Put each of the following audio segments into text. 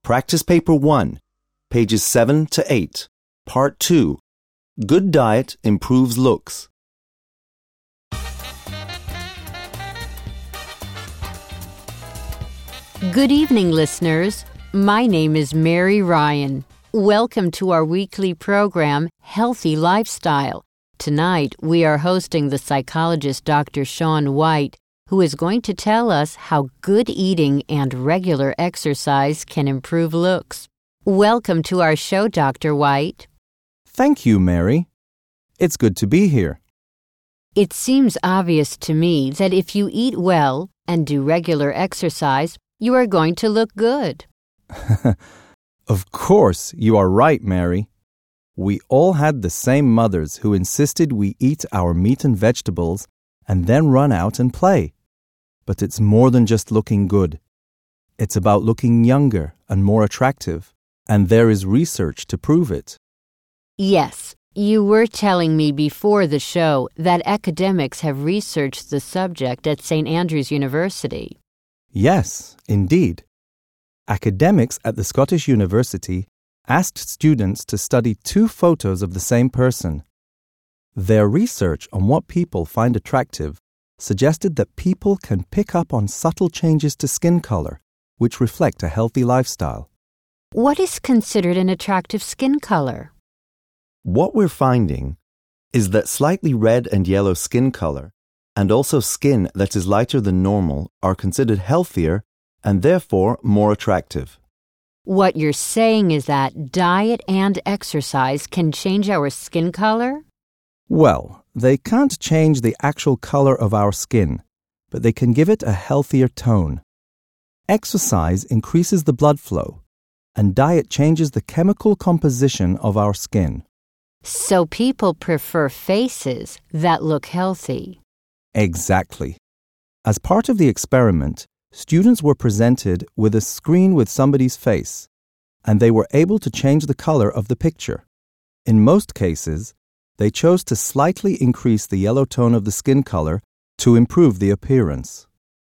Practice Paper 1, pages 7 to 8, Part 2. Good diet improves looks. Good evening, listeners. My name is Mary Ryan. Welcome to our weekly program, Healthy Lifestyle. Tonight, we are hosting the psychologist Dr. Shaun White, who is going to tell us how good eating and regular exercise can improve looks. Welcome to our show, Dr. White. Thank you, Mary. It's good to be here. It seems obvious to me that if you eat well and do regular exercise, you are going to look good. Of course, you are right, Mary. We all had the same mothers who insisted we eat our meat and vegetables and then run out and play. But it's more than just looking good. It's about looking younger and more attractive, and there is research to prove it. Yes, you were telling me before the show that academics have researched the subject at St. Andrews University. Yes, indeed. Academics at the Scottish University asked students to study 2 photos of the same person. Their research on what people find attractive suggested that people can pick up on subtle changes to skin color, which reflect a healthy lifestyle. What is considered an attractive skin color? What we're finding is that slightly red and yellow skin color and also skin that is lighter than normal are considered healthier and therefore more attractive. What you're saying is that diet and exercise can change our skin color? Well, they can't change the actual color of our skin, but they can give it a healthier tone. Exercise increases the blood flow, and diet changes the chemical composition of our skin. So people prefer faces that look healthy. Exactly. As part of the experiment, students were presented with a screen with somebody's face, and they were able to change the color of the picture. In most cases, they chose to slightly increase the yellow tone of the skin color to improve the appearance.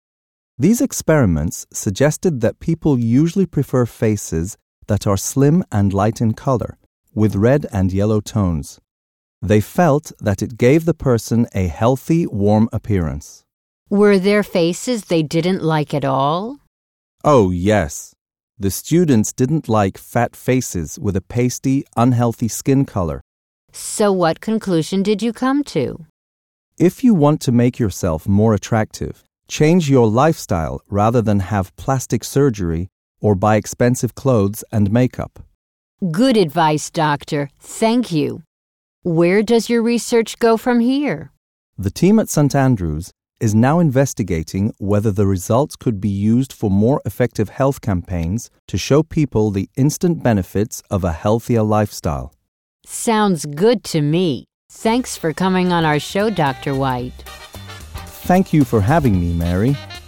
These experiments suggested that people usually prefer faces that are slim and light in color, with red and yellow tones. They felt that it gave the person a healthy, warm appearance. Were there faces they didn't like at all? Oh, yes. The students didn't like fat faces with a pasty, unhealthy skin color. So what conclusion did you come to? If you want to make yourself more attractive, change your lifestyle rather than have plastic surgery or buy expensive clothes and makeup. Good advice, doctor. Thank you. Where does your research go from here? The team at St. Andrews is now investigating whether the results could be used for more effective health campaigns to show people the instant benefits of a healthier lifestyle. Sounds good to me. Thanks for coming on our show, Dr. White. Thank you for having me, Mary.